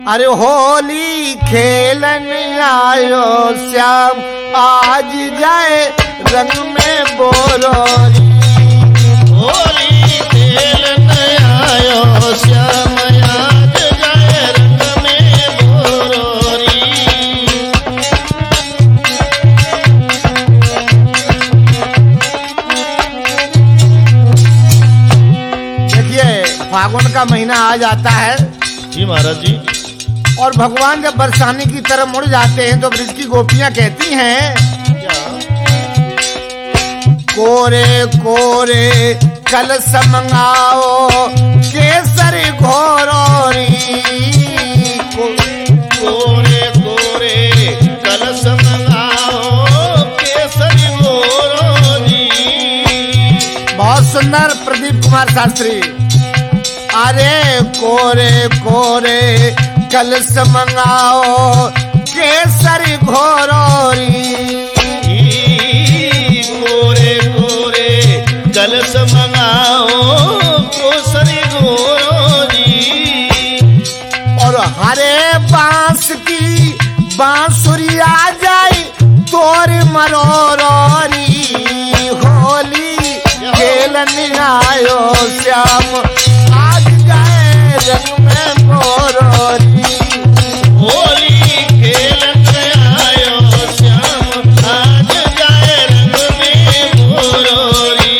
अरे होली खेलन आयो श्याम, आज जाए रंग में बोरोरी। होली खेलन आयो श्याम, आज जाए रंग में बोरोरी। देखिए फागुन का महीना आ जाता है जी महाराज जी। और भगवान जब बरसाने की तरफ मुड़ जाते हैं तो ब्रज की गोपियां कहती हैं, कोरे कोरे कलश मंगाओ केसर घोरोरी। कोरे कोरे कलश मंगाओ केसर घोरोरी। बहुत सुंदर प्रदीप कुमार शास्त्री। अरे कोरे कोरे कलश मंगाओ केसर घोरोरी। कोरे कोरे कलश मंगाओ केसर घोरोरी। और हरे बांस की बांसुरी आ जाए तोर मरोरी। होली खेलन आयो श्याम, आज जाए रंग में बोरोरी। होली खेलन आयो श्याम, आज जाए रंग में बोरोरी।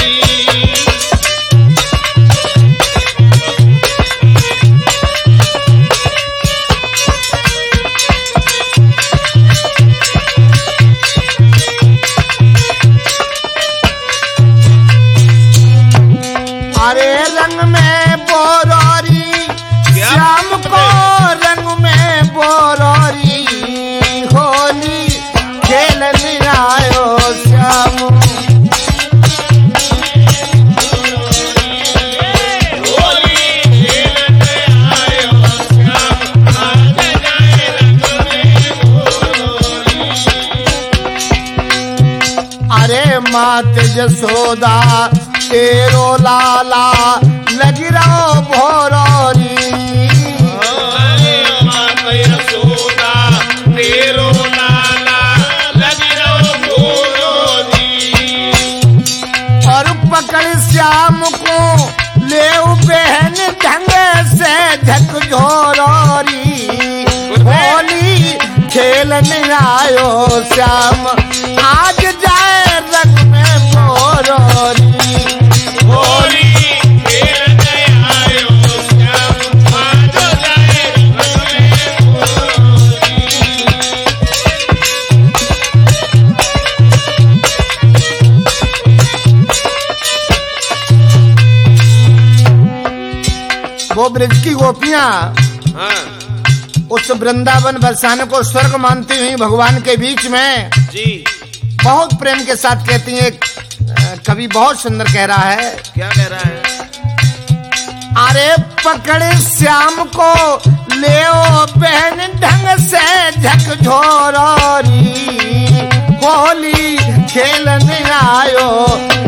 अरे रंग में बोरोरी श्याम को, रंग में बोरोरी। होली खेलन आयो श्याम। होली खेलन आयो श्याम, आज जाए रंग में बोरोरी। अरे मात जसोदा तेरो लाला लग रहो भोरोरी। यशोदा तेरो लाला लग रहो भोरोरी। और पकड़ श्याम को ले बहन ढंग से झकझोरोरी। होली खेलन आयो श्याम, आज जाए रंग में बोरोरी। होली खेलन आयो श्याम, आज जाए रंग में बोरोरी। वो ब्रज की गोपियां हाँ उस वृंदावन बरसाने को स्वर्ग मानती हुई भगवान के बीच में जी। बहुत प्रेम के साथ कहती हैं। कवि बहुत सुंदर कह रहा है, क्या कह रहा है? अरे पकड़े श्याम को ले बहन ढंग से झकझोरोरी। होली खेलन आयो